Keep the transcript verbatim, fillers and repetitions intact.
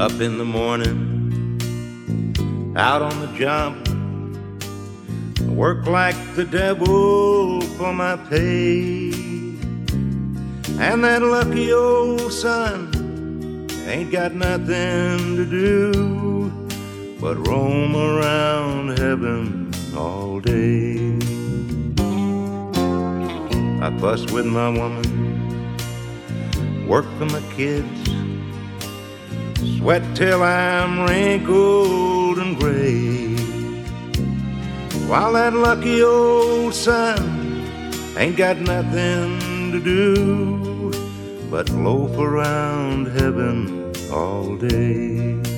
Up in the morning, out on the job, work like the devil for my pay. And that lucky old son ain't got nothing to do but roam around heaven all day. I fuss with my woman, work for my kids, sweat till I'm wrinkled and gray, while that lucky old son ain't got nothing to do but loaf around heaven all day.